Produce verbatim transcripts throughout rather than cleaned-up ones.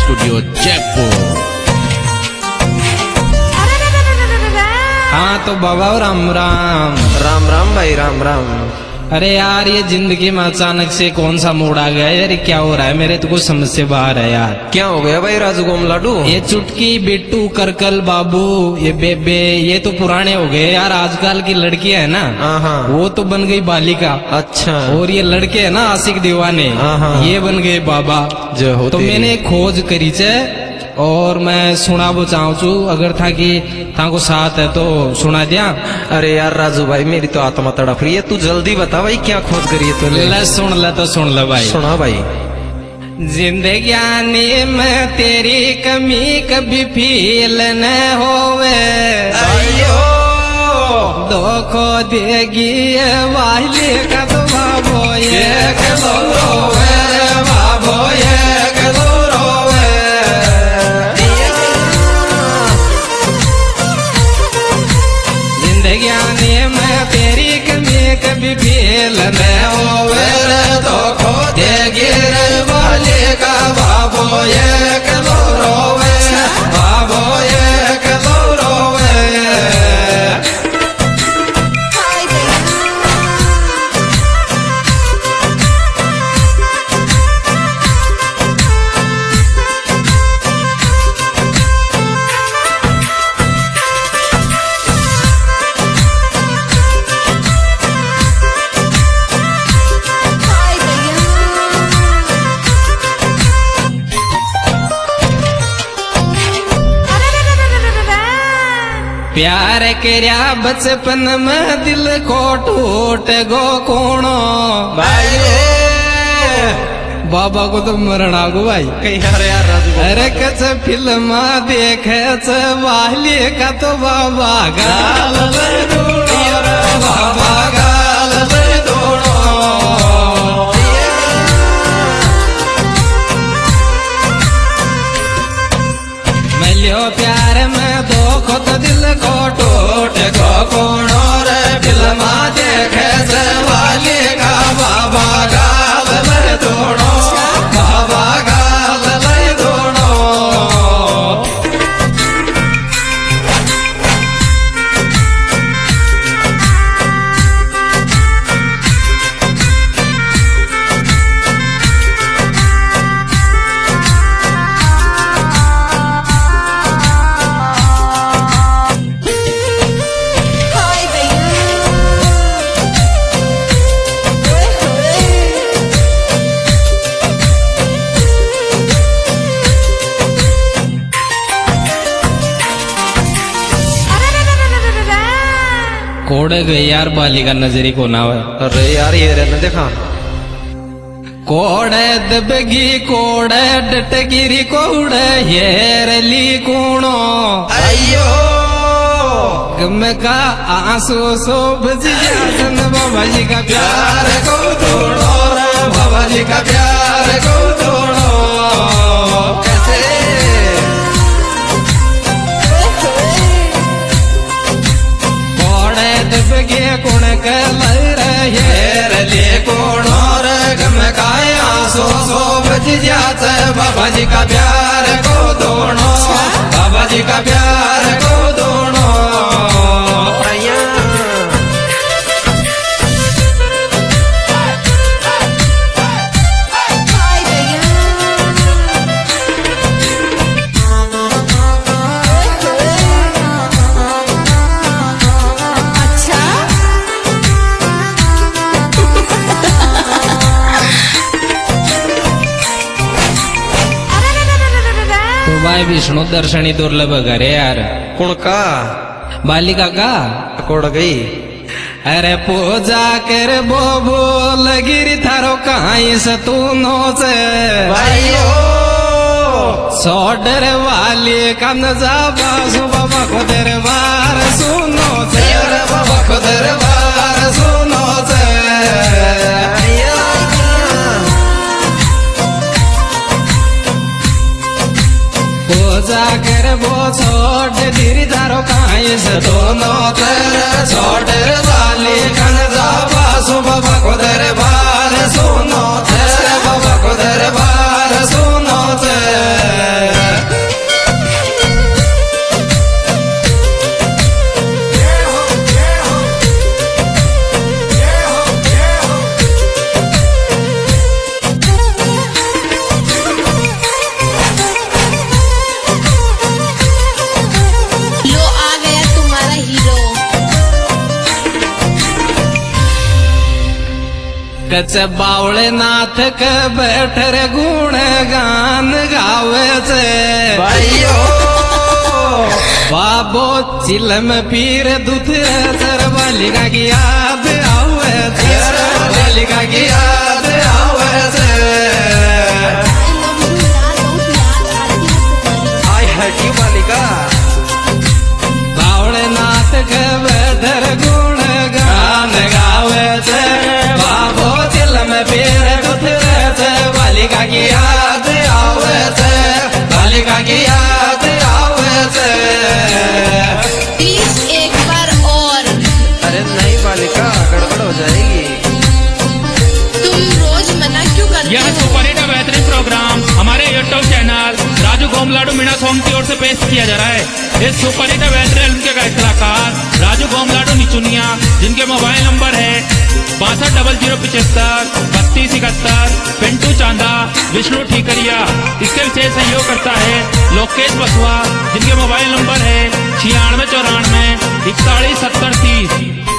Studio Jaipur. हाँ तो बाबा राम राम। राम राम भाई, राम राम। अरे यार ये जिंदगी में अचानक से कौन सा मूड आ गया यार, क्या हो रहा है? मेरे तो कुछ समझ से बाहर है यार। क्या हो गया भाई राजू गोम लाडू? ये चुटकी, बिट्टू, करकल, बाबू, ये बेबे, ये तो पुराने हो गए यार। आजकल की लड़कियां है ना, हाँ वो तो बन गई बालिका। अच्छा। और ये लड़के है ना आशिक दीवाने, ये बन गए बाबा। जो हो तो मैंने खोज करी छे और मैं सुनाबो चाहूँ छू, अगर था कि ताको साथ है तो सुना दिया। अरे यार राजू भाई मेरी तो आत्मा तड़प रही है, तू जल्दी बता भाई क्या खोज करी है तूने? ले सुन ले तो सुन ले भाई। सुना भाई। जिंदगी में तेरी कमी कभी फील न होवे, धोखो देगी वाली का तो बाबो ये रोवे, बाबो ये रोवे। जिंदगी में तेरी कमी कभी फील न होवे, धोखो देगी वाली का बाबो ये रोवे, बाबो ये रोवे। प्यार करया बचपन में दिल को टूट गो कोनो भाई। बाबा को तो मरण आगो भाई कहीं यार यार राजू। अरे कच फिल्म देखे वाली का तो बाबा गाल बाबा गाल मिलो प्यार में धोखो तो दिल को टूट गो कोनो रे। फिल्म देखे से वाली का बाबा गाल ले दोनों, बाबा गाल ले दोनों। कोड़े गए यार बालिका नजरी को ना। अरे यार ये रहने देखा। कोड़े दबगी कोड़े डटगिरी कोड़े हेरली कोणो अयो गम का आंसू सो बजिया सन बाबा जी का प्यार को तोड़ो रे, बाबा जी का प्यार को तोड़ो। कैसे कोड़े दबगे कोण के लहरे हेरली कोणो रे, गम का आंसू सो बजिया सन बाबा जी का प्यार को तोड़ो, बाबा जी का प्यार को तोड़ो। भाई विष्णु दर्शनी दुर्लभ करे यार। कौन का? बालिका का कोड़ गई। अरे पूजा कर बो बोल गिरी थारो कहीं से तू नो से भाइयो सोडर वाली कन जा बासु बाबा को दरबार सुनो से, बाबा को दरबार सुनो से। पूजा कर वो छोड़ धीरे धारो कहीं से दोनों तेरे छोड़ वाली कन जा बासु बाबा को दरबार सुनो तेरे, बाबा को दरबार सुनो तेरे। कच बावले नाथ के बैठर गुण गान गावे से भाइयो बाबो चिलम पीर दुधर सर बालिका की याद आवे से बालिका की याद आवे से आई हटी बालिका बावले नाथ के बैठर गुण गान गावे से बाबो चिलम पीर दुधर से बालिका की याद आवे से बालिका की याद आवे से प्लीज एक बार और। अरे नहीं बालिका गड़बड़ हो जाएगी। तुम रोज मना क्यों करते यह हो? सुपर हिट बेहतरीन प्रोग्राम हमारे यूट्यूब चैनल राजू गोमलाडू मीणा सॉन्ग की ओर से पेश किया जा रहा है। इस सुपर हिट बेहतरीन फिल्म के कलाकार राजू गोमलाडू निचुनिया, जिनके मोबाइल नंबर है बासठ डबल जीरो पिछहत्तर बत्तीस इकहत्तर, पिंटू चांदा, विष्णु ठीकरिया। इसके विशेष सहयोग करता है लोकेश बसवा, जिनके मोबाइल नंबर है छियानवे चौरानवे इकतालीस सत्तर तीस।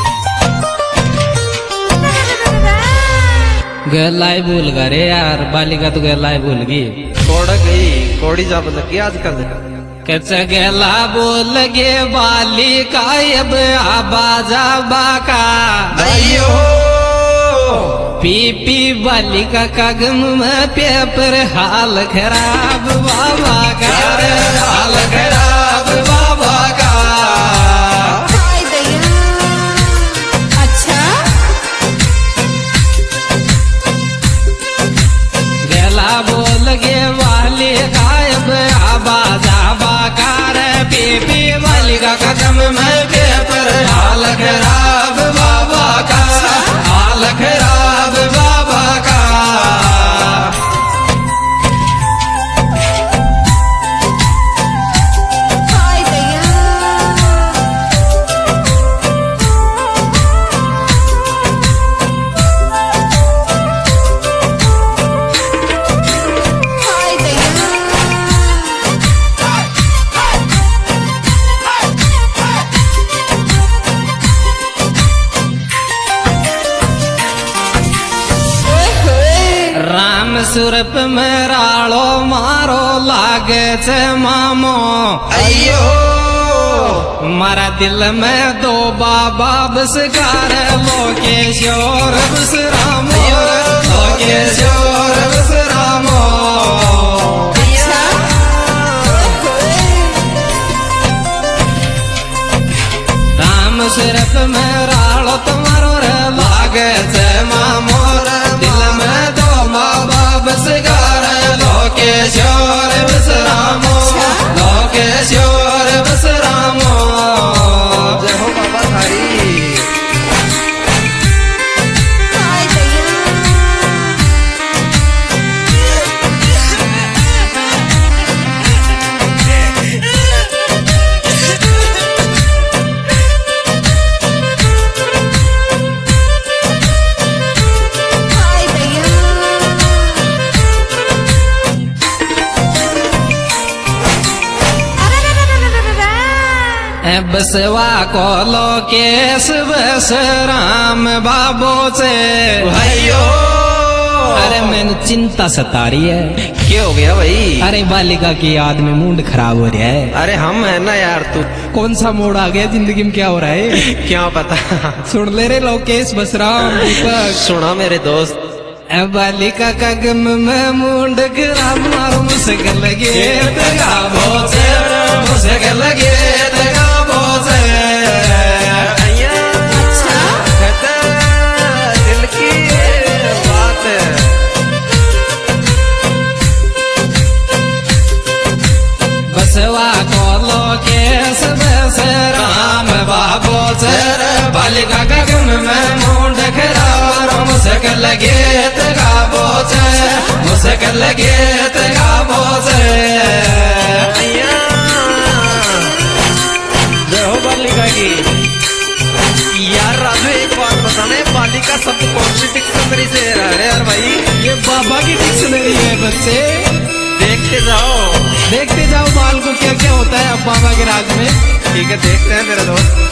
गलाई भूल गए यार, बालिका तो गलाई भूल गई। कोड़ गई कोड़ी जा लगी आजकल। कच गला बोल गे बालिका अब आबाजा बाका भाइयो पी पी बालिका का गम में पेपर हाल खराब बाबा का हाल खराब बाबा का। हाय दया। अच्छा गला बोल गे बालिका अब आबाजा बाकार पी पी बालिका का गम में पेपर हाल खराब बाबा का हाल खराब बाबा का। हाय दया। हाय दया। राम सुरप में राड़ो मारो लागे छे मामो अयो मारा दिल में दो बाबा बसकार लोकेश्वर बस रामो लोकेश्वर बस रामो। राम सिरप में राड़ो तुम्हारो रे लागे छे मामो दिल में दो बाबा बसकार लोकेश्वर बस रामो लोकेश्वर बस रामो। जय हो बाबा थारी। हाय दया। हाय दया। ए बसवा को लोकेश बस राम बाबो से भाइयो अरे मैंने चिंता सता रही है। क्या हो गया भाई? अरे बालिका की याद में मूड खराब हो रहा है। अरे हम है ना यार, तू कौन सा मोड़ आ गया जिंदगी में, क्या हो रहा है? क्या पता। सुन ले रे लोकेश बसराम दीपक। सुना मेरे दोस्त। ए बालिका का गम में मूड खराब मारो मुझसे लगे गाबो से मुझसे लगे गाबो से। अच्छा दिल की बात है। बसवा को लोकेश बस राम बाबो से बालिका का गम में मूड खराब मुझसे लगे गाबो से मुझसे लगे गाबो से। जय हो बालिका की। यार राजू एक बात बताना, बालिका शब्द कौन सी डिक्शनरी से रह रहे यार भाई? ये बाबा की डिक्शनरी है बच्चे, देखते जाओ देखते जाओ बाल को क्या क्या होता है अब बाबा के राज में। ठीक है देखते हैं मेरे दोस्त।